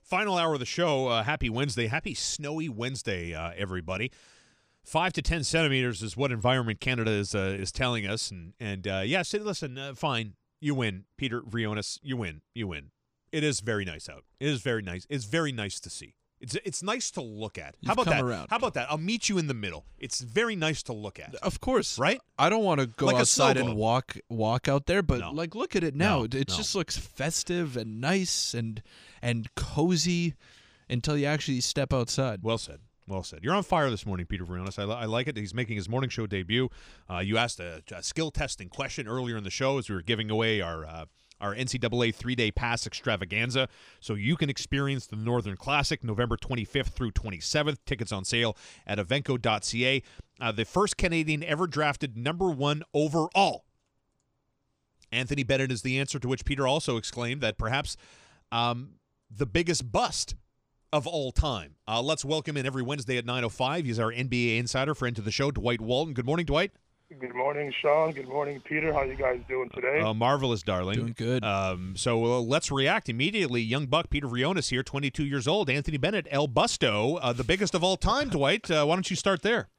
Final hour of the show. Happy Wednesday. Happy snowy Wednesday, everybody. 5 to 10 centimeters is what Environment Canada is telling us. And yes, listen, fine. You win, Peter Vrionis. You win. It is very nice out. It is very nice. It's very nice to see. It's nice to look at. How about that? Around. How about that? I'll meet you in the middle. It's very nice to look at. Of course, right? I don't want to go like outside and walk out there, but no. look at it now. No, it just looks festive and nice and cozy until you actually step outside. Well said. Well said. You're on fire this morning, Peter Vrionis. I like it. He's making his morning show debut. You asked a skill testing question earlier in the show as we were giving away our NCAA 3-day pass extravaganza. So you can experience the Northern Classic November 25th through 27th. Tickets on sale at evenco.ca. The first Canadian ever drafted number 1 overall. Anthony Bennett is the answer, to which Peter also exclaimed that perhaps the biggest bust of all time. Let's welcome in every Wednesday at 9:05. He's our NBA insider, friend to the show, Dwight Walton. Good morning, Dwight. Good morning, Sean. Good morning, Peter. How you guys doing today? Marvelous, darling. Doing good. So let's react immediately. Young buck Peter Vrionis here, 22 years old. Anthony Bennett, El Busto, the biggest of all time, Dwight. Why don't you start there?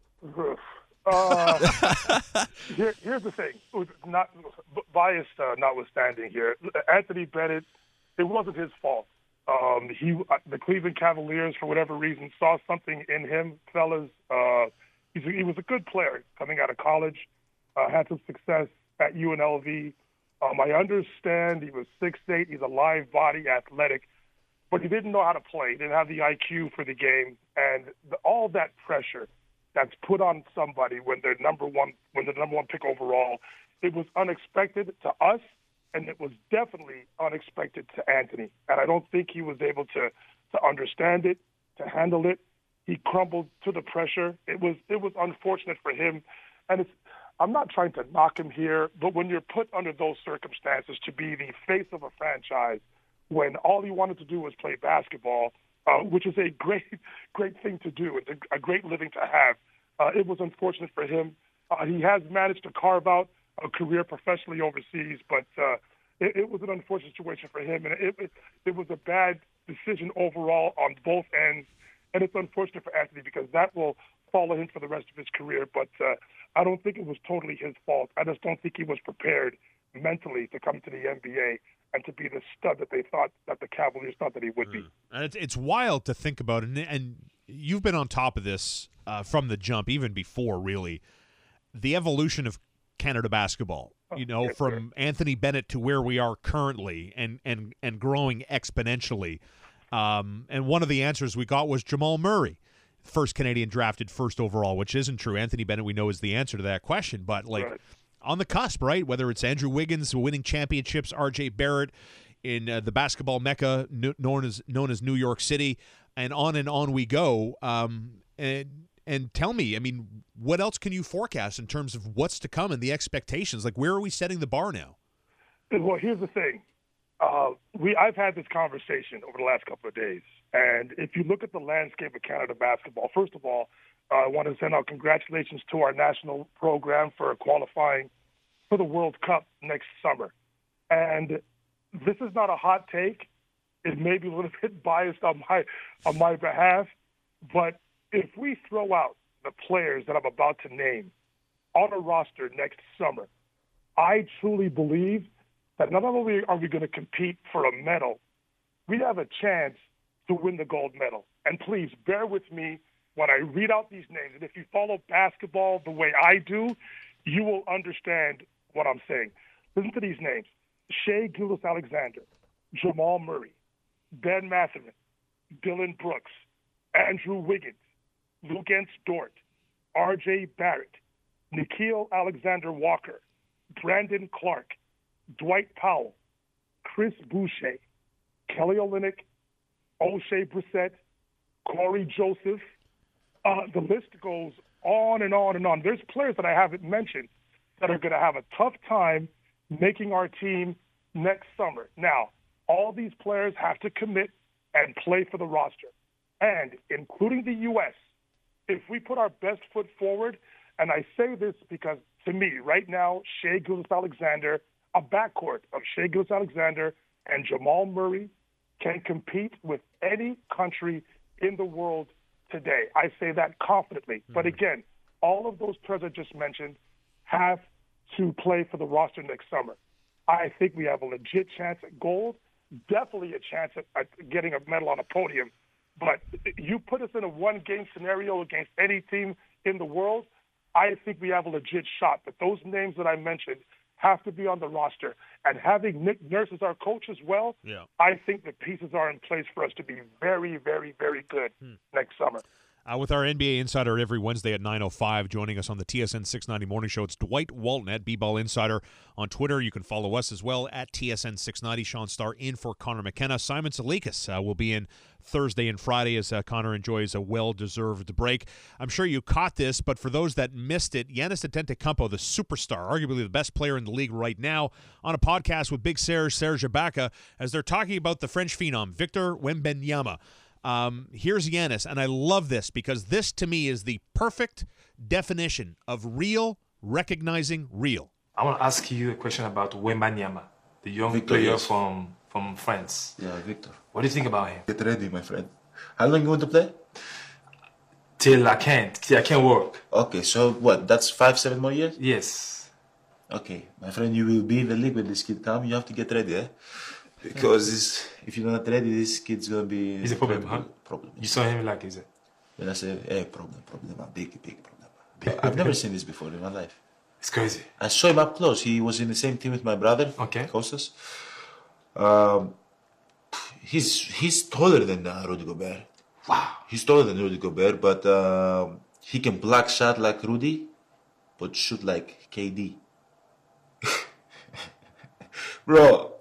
Here's the thing. Not biased notwithstanding here. Anthony Bennett, it wasn't his fault. The Cleveland Cavaliers, for whatever reason, saw something in him, fellas. He was a good player coming out of college, had some success at UNLV. I understand he was 6'8", he's a live body, athletic, but he didn't know how to play. He didn't have the IQ for the game, and all that pressure that's put on somebody when they're number one pick overall, it was unexpected to us. And it was definitely unexpected to Anthony. And I don't think he was able to understand it, to handle it. He crumbled to the pressure. It was unfortunate for him. And I'm not trying to knock him here, but when you're put under those circumstances to be the face of a franchise, when all he wanted to do was play basketball, which is a great thing to do, it's a great living to have, it was unfortunate for him. He has managed to carve out a career professionally overseas, but it was an unfortunate situation for him, and it was a bad decision overall on both ends, and it's unfortunate for Anthony because that will follow him for the rest of his career, but I don't think it was totally his fault. I just don't think he was prepared mentally to come to the NBA and to be the stud that the Cavaliers thought that he would be. And it's wild to think about, and you've been on top of this from the jump, even before, really, the evolution of Canada basketball, Yes, from sir. Anthony Bennett to where we are currently and growing exponentially. And one of the answers we got was Jamal Murray, first Canadian drafted first overall, which isn't true. Anthony Bennett, we know, is the answer to that question. But, Right. on the cusp, right, whether it's Andrew Wiggins winning championships, R.J. Barrett in the basketball mecca known as New York City, and on we go. And tell me, I mean, what else can you forecast in terms of what's to come and the expectations? Like, where are we setting the bar now? Well, here's the thing. I've had this conversation over the last couple of days, and if you look at the landscape of Canada basketball, first of all, I want to send out congratulations to our national program for qualifying for the World Cup next summer. And this is not a hot take. It may be a little bit biased on my behalf, but if we throw out the players that I'm about to name on a roster next summer, I truly believe that not only are we going to compete for a medal, we have a chance to win the gold medal. And please bear with me when I read out these names. And if you follow basketball the way I do, you will understand what I'm saying. Listen to these names: Shea Gilgeous-Alexander, Jamal Murray, Ben Mathurin, Dylan Brooks, Andrew Wiggins, Luguentz Dort, R.J. Barrett, Nickeil Alexander-Walker, Brandon Clark, Dwight Powell, Chris Boucher, Kelly Olynyk, O'Shea Brissett, Corey Joseph. The list goes on and on and on. There's players that I haven't mentioned that are going to have a tough time making our team next summer. Now, all these players have to commit and play for the roster. And including the U.S., if we put our best foot forward, and I say this because, to me, right now, Shea Gilgeous-Alexander, a backcourt of Shea Gilgeous-Alexander and Jamal Murray, can compete with any country in the world today. I say that confidently. But again, all of those players I just mentioned have to play for the roster next summer. I think we have a legit chance at gold, definitely a chance at getting a medal on a podium. But you put us in a one-game scenario against any team in the world, I think we have a legit shot. But those names that I mentioned have to be on the roster. And having Nick Nurse as our coach as well, I think the pieces are in place for us to be very, very, very good next summer. With our NBA Insider every Wednesday at 9:05, joining us on the TSN 690 Morning Show, it's Dwight Walton at B-Ball Insider on Twitter. You can follow us as well at TSN 690. Sean Starr in for Connor McKenna. Simon Salikas will be in Thursday and Friday as Connor enjoys a well-deserved break. I'm sure you caught this, but for those that missed it, Giannis Antetokounmpo, the superstar, arguably the best player in the league right now, on a podcast with Big Serge Ibaka, as they're talking about the French phenom, Victor Wembanyama. Here's Giannis, and I love this because this, to me, is the perfect definition of real, recognizing real. I want to ask you a question about Wembanyama, the young Victor, player yes. from France. Yeah, Victor. What do you think about him? Get ready, my friend. How long you want to play? Till I can't work. Okay, so what? That's 5-7 more years? Yes. Okay, my friend, you will be in the league when this kid comes. You have to get ready, eh? Because if you're not ready, this kid's gonna be. He's a problem, huh? Problem. You saw him like he's a... When I say, problem, a big problem. I've never seen this before in my life. It's crazy. I saw him up close. He was in the same team with my brother, Okay. Kostas. He's taller than Rudy Gobert. Wow. He's taller than Rudy Gobert, but he can block shot like Rudy, but shoot like KD. Bro,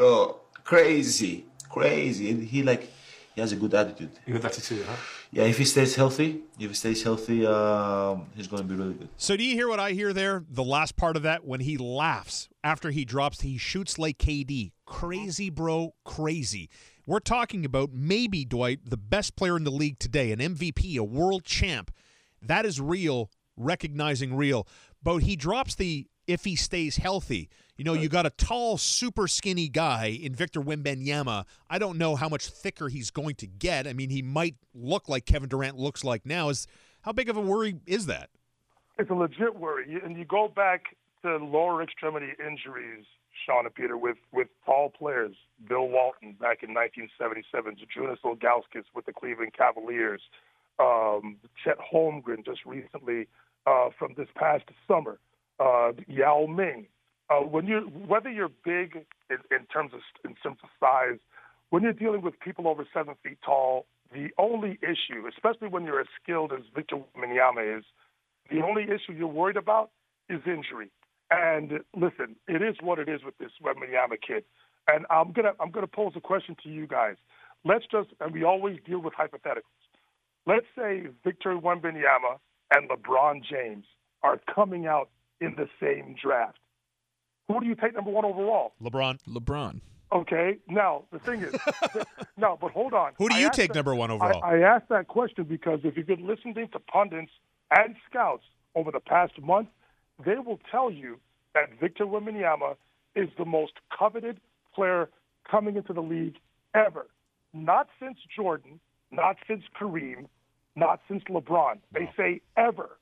crazy. And he has a good attitude. You got attitude, huh? Yeah, if he stays healthy, he's going to be really good. So do you hear what I hear there? The last part of that, when he laughs after he drops, he shoots like KD. Crazy, bro, crazy. We're talking about maybe, Dwight, the best player in the league today, an MVP, a world champ. That is real, recognizing real. But he drops the if he stays healthy. You know, you got a tall, super skinny guy in Victor Wembanyama. I don't know how much thicker he's going to get. I mean, he might look like Kevin Durant looks like now. How big of a worry is that? It's a legit worry. And you go back to lower extremity injuries, Sean and Peter, with tall players. Bill Walton back in 1977, Zydrunas Ilgauskas with the Cleveland Cavaliers, Chet Holmgren just recently from this past summer, Yao Ming. Whether you're big in terms of size, when you're dealing with people over 7 feet tall, the only issue, especially when you're as skilled as Victor Wembanyama is, the only issue you're worried about is injury. And listen, it is what it is with this Wembanyama kid. And I'm gonna pose a question to you guys. And we always deal with hypotheticals. Let's say Victor Wembanyama and LeBron James are coming out in the same draft. Who do you take number one overall? LeBron. Okay. Now, the thing is, no, but hold on. Who do you take number one overall? I asked that question because if you've been listening to pundits and scouts over the past month, they will tell you that Victor Wembanyama is the most coveted player coming into the league ever. Not since Jordan, not since Kareem, not since LeBron. They say ever.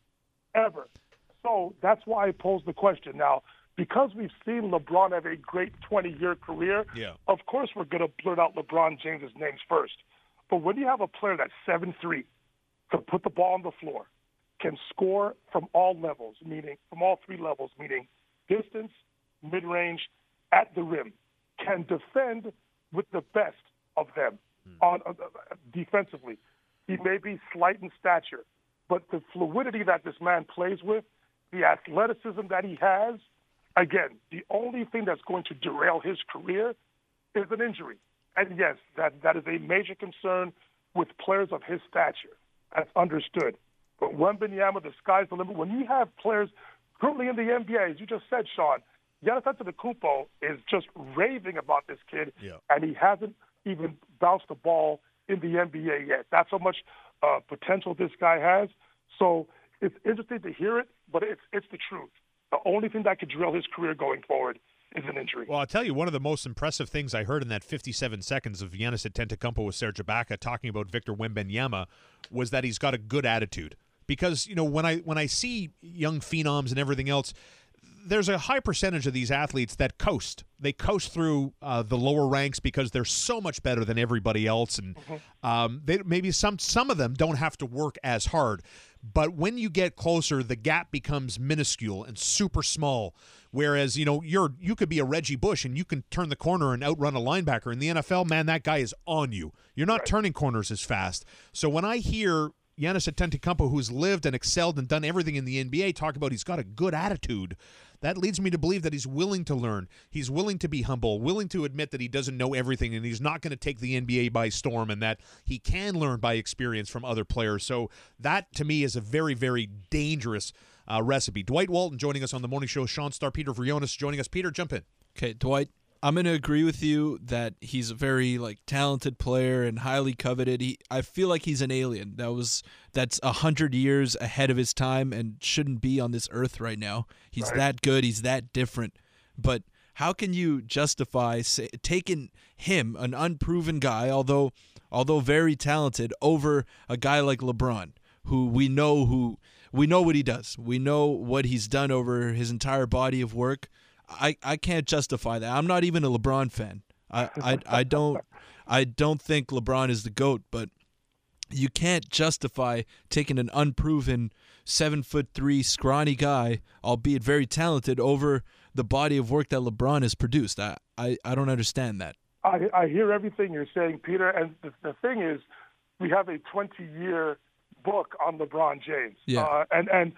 So that's why I posed the question. Now, because we've seen LeBron have a great 20-year career, of course we're going to blurt out LeBron James' names first. But when you have a player that's 7'3", can put the ball on the floor, can score from all levels, from all three levels, meaning distance, mid-range, at the rim, can defend with the best of them defensively. He may be slight in stature, but the fluidity that this man plays with, the athleticism that he has, again, the only thing that's going to derail his career is an injury. And yes, that is a major concern with players of his stature. That's understood. But Wembanyama, the sky's the limit. When you have players currently in the NBA, as you just said, Sean, Giannis Antetokounmpo is just raving about this kid, and he hasn't even bounced the ball in the NBA yet. That's how much potential this guy has. So it's interesting to hear it, but it's the truth. The only thing that could derail his career going forward is an injury. Well, I'll tell you, one of the most impressive things I heard in that 57 seconds of Giannis Antetokounmpo with Serge Ibaka talking about Victor Wembanyama was that he's got a good attitude. Because, you know, when I see young phenoms and everything else, there's a high percentage of these athletes that coast. They coast through the lower ranks because they're so much better than everybody else, and they maybe some of them don't have to work as hard. But when you get closer, the gap becomes minuscule and super small. Whereas, you know, you could be a Reggie Bush and you can turn the corner and outrun a linebacker. In the NFL, man, that guy is on you. You're not turning corners as fast. So when I hear Giannis Antetokounmpo, who's lived and excelled and done everything in the NBA, talk about he's got a good attitude, that leads me to believe that he's willing to learn. He's willing to be humble, willing to admit that he doesn't know everything, and he's not going to take the NBA by storm, and that he can learn by experience from other players. So that, to me, is a very, very dangerous recipe. Dwight Walton joining us on the morning show. Sean Star, Peter Vrionis joining us. Peter, jump in. Okay, Dwight, I'm going to agree with you that he's a very talented player and highly coveted. I feel like he's an alien. That's 100 years ahead of his time and shouldn't be on this earth right now. He's that good. He's that different. But how can you justify taking him, an unproven guy, although very talented, over a guy like LeBron, who we know what he does. We know what he's done over his entire body of work. I can't justify that. I'm not even a LeBron fan. I don't think LeBron is the GOAT, but you can't justify taking an unproven 7'3" scrawny guy, albeit very talented, over the body of work that LeBron has produced. I don't understand that. I hear everything you're saying, Peter, and the thing is, we have a 20-year book on LeBron James. Yeah. And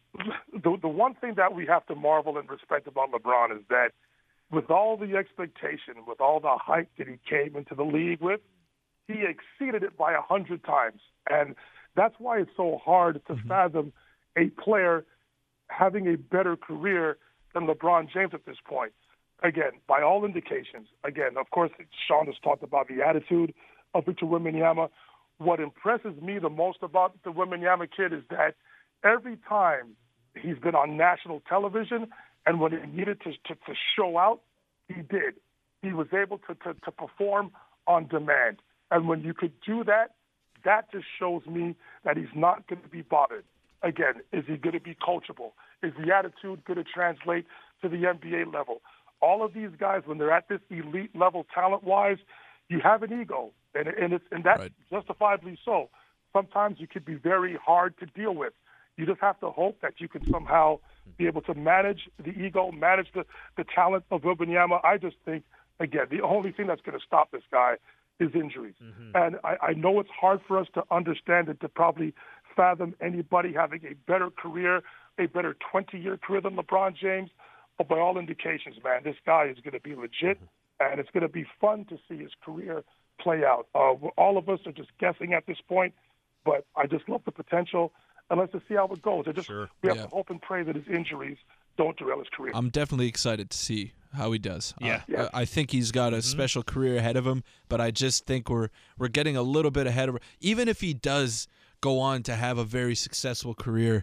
the one thing that we have to marvel and respect about LeBron is that with all the expectation, with all the hype that he came into the league with, he exceeded it by 100 times. And that's why it's so hard to fathom a player having a better career than LeBron James at this point. Again, by all indications, of course, Sean has talked about the attitude of Victor Wembanyama. What impresses me the most about the Wembanyama kid is that every time he's been on national television, and when he needed to show out, he did. He was able to perform on demand. And when you could do that, that just shows me that he's not going to be bothered. Again, is he going to be coachable? Is the attitude going to translate to the NBA level? All of these guys, when they're at this elite level talent-wise, you have an ego, and that's justifiably so. Sometimes you could be very hard to deal with. You just have to hope that you can somehow be able to manage the ego, manage the talent of Wembanyama. I just think, again, the only thing that's going to stop this guy is injuries. And I know it's hard for us to understand and to probably fathom anybody having a better career, a better 20-year career than LeBron James. But by all indications, man, this guy is going to be legit, and it's going to be fun to see his career play out. All of us are just guessing at this point, but I just love the potential. And let's just see how it goes. We have to hope and pray that his injuries don't derail his career. I'm definitely excited to see how he does. Yeah. I think he's got a special career ahead of him, but I just think we're getting a little bit ahead of him. Even if he does go on to have a very successful career,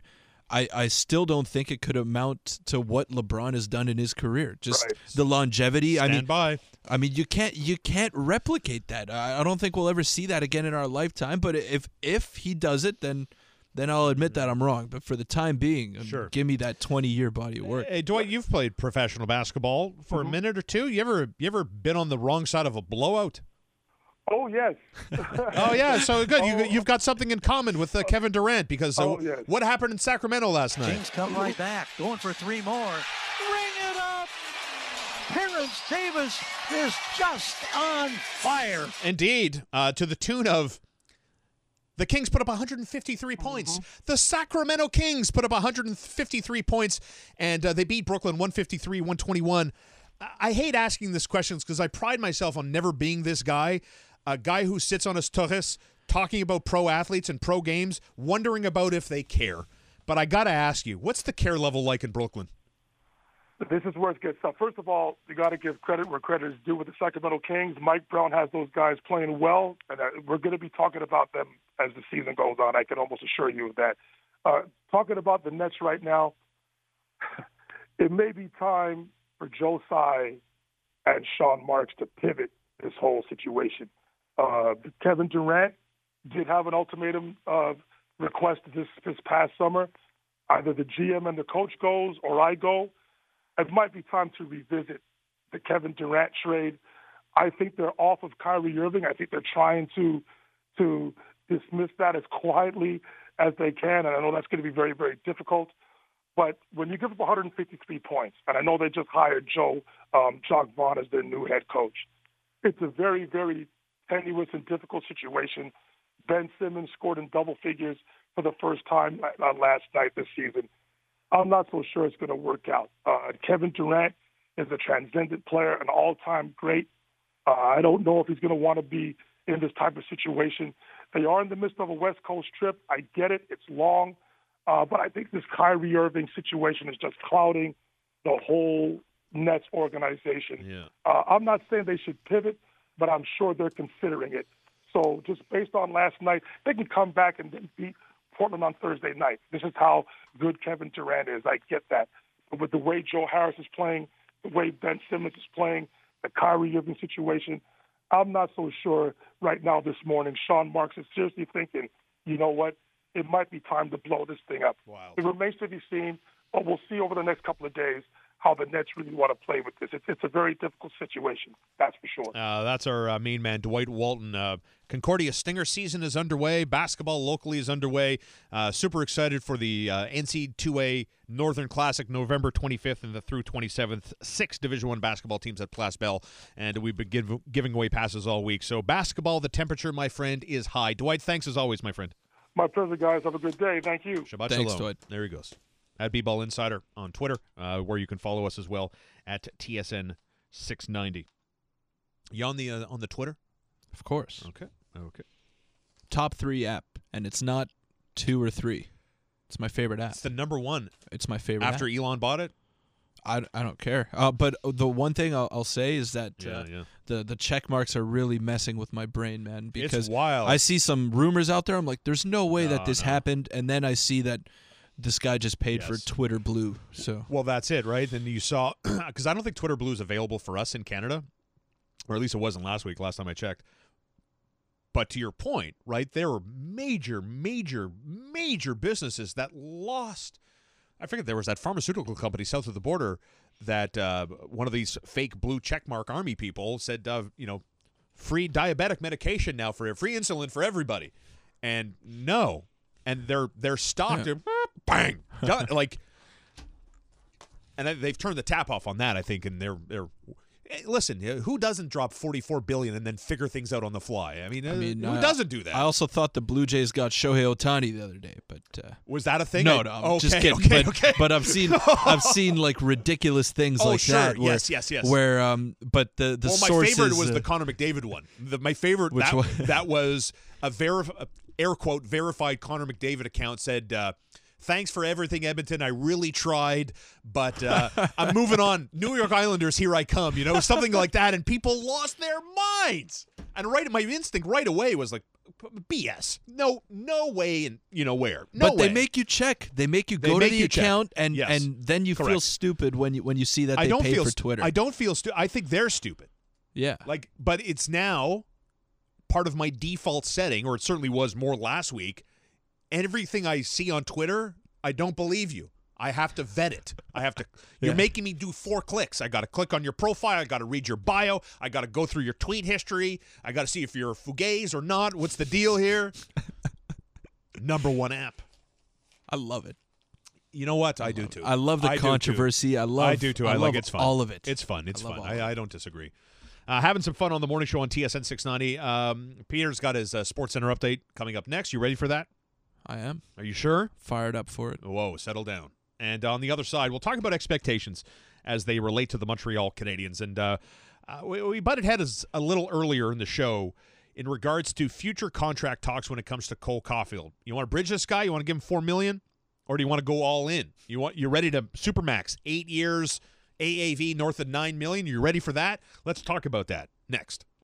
I still don't think it could amount to what LeBron has done in his career. Just the longevity. Stand by. I mean, you can't replicate that. I don't think we'll ever see that again in our lifetime. But if he does it, then I'll admit that I'm wrong. But for the time being, give me that 20-year body of work. Hey, Dwight, you've played professional basketball for a minute or two. You ever been on the wrong side of a blowout? Oh, yes. Oh, yeah. So good. You've got something in common with Kevin Durant because what happened in Sacramento last night? Kings come right back, going for 3 more. Ring it up! Terrence Davis is just on fire. Indeed, to the tune of the Kings put up 153 points. The Sacramento Kings put up 153 points, and they beat Brooklyn 153-121. I hate asking these questions because I pride myself on never being this guy, a guy who sits on his turris talking about pro athletes and pro games, wondering about if they care. But I got to ask you, what's the care level like in Brooklyn? This is where it gets tough. First of all, you got to give credit where credit is due with the Sacramento Kings. Mike Brown has those guys playing well, and we're going to be talking about them as the season goes on. I can almost assure you of that. Talking about the Nets right now, it may be time for Joe Tsai and Sean Marks to pivot this whole situation. Kevin Durant did have an ultimatum request this past summer. Either the GM and the coach goes or I go. It might be time to revisit the Kevin Durant trade. I think they're off of Kyrie Irving. I think they're trying to dismiss that as quietly as they can, and I know that's going to be very, very difficult. But when you give up 153 points, and I know they just hired Jacques Vaughn as their new head coach, it's a very, very tenuous and difficult situation. Ben Simmons scored in double figures for the first time last night this season. I'm not so sure it's going to work out. Kevin Durant is a transcendent player, an all-time great. I don't know if he's going to want to be in this type of situation. They are in the midst of a West Coast trip. I get it. It's long. But I think this Kyrie Irving situation is just clouding the whole Nets organization. Yeah. I'm not saying they should pivot, but I'm sure they're considering it. So just based on last night, they can come back and then beat Portland on Thursday night. This is how good Kevin Durant is. I get that. But with the way Joe Harris is playing, the way Ben Simmons is playing, the Kyrie Irving situation, I'm not so sure right now this morning. Sean Marks is seriously thinking, you know what, it might be time to blow this thing up. Wow. It remains to be seen, but we'll see over the next couple of days how the Nets really want to play with this. It's a very difficult situation, that's for sure. That's our main man, Dwight Walton. Concordia Stinger season is underway. Basketball locally is underway. Super excited for the NC2A Northern Classic, November 25th and through 27th. 6 Division I basketball teams at Place Bell, and we've been giving away passes all week. So basketball, the temperature, my friend, is high. Dwight, thanks as always, my friend. My pleasure, guys. Have a good day. Thank you. Shabbat Thanks, shalom. Dwight. There he goes. At B-Ball Insider on Twitter, where you can follow us as well at TSN690. You on the Twitter? Of course. Okay. Top 3 app, and it's not 2 or 3. It's my favorite app. It's the number one It's my favorite after app. Elon bought it. I don't care. But the one thing I'll say is that the check marks are really messing with my brain, man. Because It's wild. I see some rumors out there. I'm like, there's no way that this happened, and then I see that this guy just paid for Twitter Blue. So Well, that's it, right? Then you saw, because I don't think Twitter Blue is available for us in Canada, or at least it wasn't last week, last time I checked. But to your point, right, there were major businesses that lost. I forget, there was that pharmaceutical company south of the border that one of these fake blue checkmark army people said, free diabetic medication now, for free insulin for everybody. And no. And their stock, bang, done, like, and they've turned the tap off on that, I think. And they're listen, who doesn't drop $44 billion and then figure things out on the fly? I mean who doesn't do that? I also thought the Blue Jays got Shohei Ohtani the other day, but was that a thing? No, I'm just kidding. But I've seen like ridiculous things like sure. that. Where, yes. Where but the my sources, favorite was the Connor McDavid one. My favorite that was a air quote verified Connor McDavid account said, thanks for everything, Edmonton. I really tried, but I'm moving on. New York Islanders, here I come. Something like that, and people lost their minds. And my instinct right away was like, BS. No way, and where. But they make you check. They make you go to the account, and then you feel stupid when you see that they pay for Twitter. I don't feel stupid. I think they're stupid. Yeah. But it's now part of my default setting, or it certainly was more last week. Everything I see on Twitter, I don't believe you. I have to vet it. You're making me do 4 clicks. I got to click on your profile. I got to read your bio. I got to go through your tweet history. I got to see if you're a fugazi or not. What's the deal here? Number 1 app. I love it. You know what? I do too. I love the controversy. I do too. I like it's fun. all of it. It's fun. It's fun. I don't disagree. Having some fun on the morning show on TSN 690. Peter's got his Sports Center update coming up next. You ready for that? I am. Are you sure? Fired up for it. Whoa, settle down. And on the other side, we'll talk about expectations as they relate to the Montreal Canadiens. And we butted heads a little earlier in the show in regards to future contract talks when it comes to Cole Caulfield. You want to bridge this guy? You want to give him $4 million? Or do you want to go all in? You're ready to supermax 8 years, AAV north of $9 million? You ready for that? Let's talk about that next.